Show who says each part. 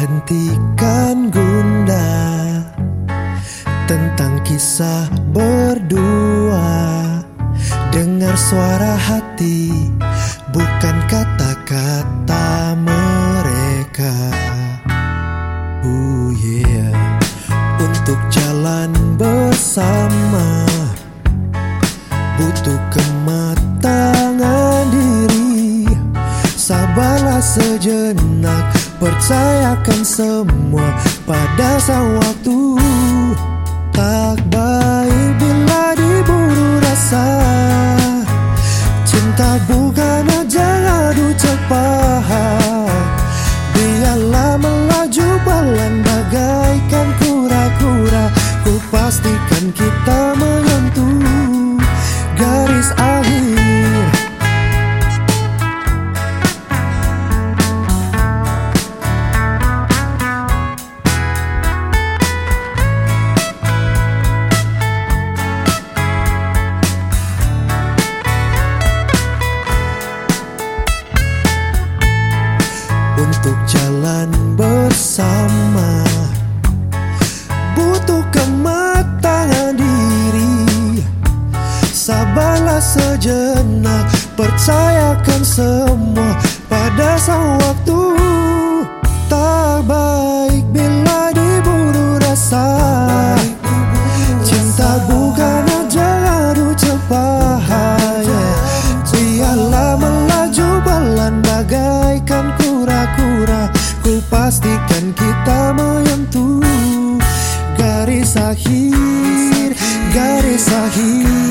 Speaker 1: hentikan gundah tentang kisah berdua. Dengar suara hati, bukan kata-kata mereka. Yeah. Untuk jalan bersama butuh kematangan diri. Sabarlah sejenak, percayakan semua pada sang waktu. Tak baik bila diburu rasa. Cinta bukan ajang adu cepat. Biarlah melaju pelan bagaikan kura-kura. Ku pastikan kita menyentuh garis akhir. Untuk jalan bersama butuh kematangan diri. Sabarlah sejenak, percayakan semua pada sang waktu. Tak baik bila diburu rasa. Cinta bukan ajang adu cepat. Biarlah melaju pelan bagaikan kura-kura. Ku pastikan kita menyentuh garis akhir, garis akhir.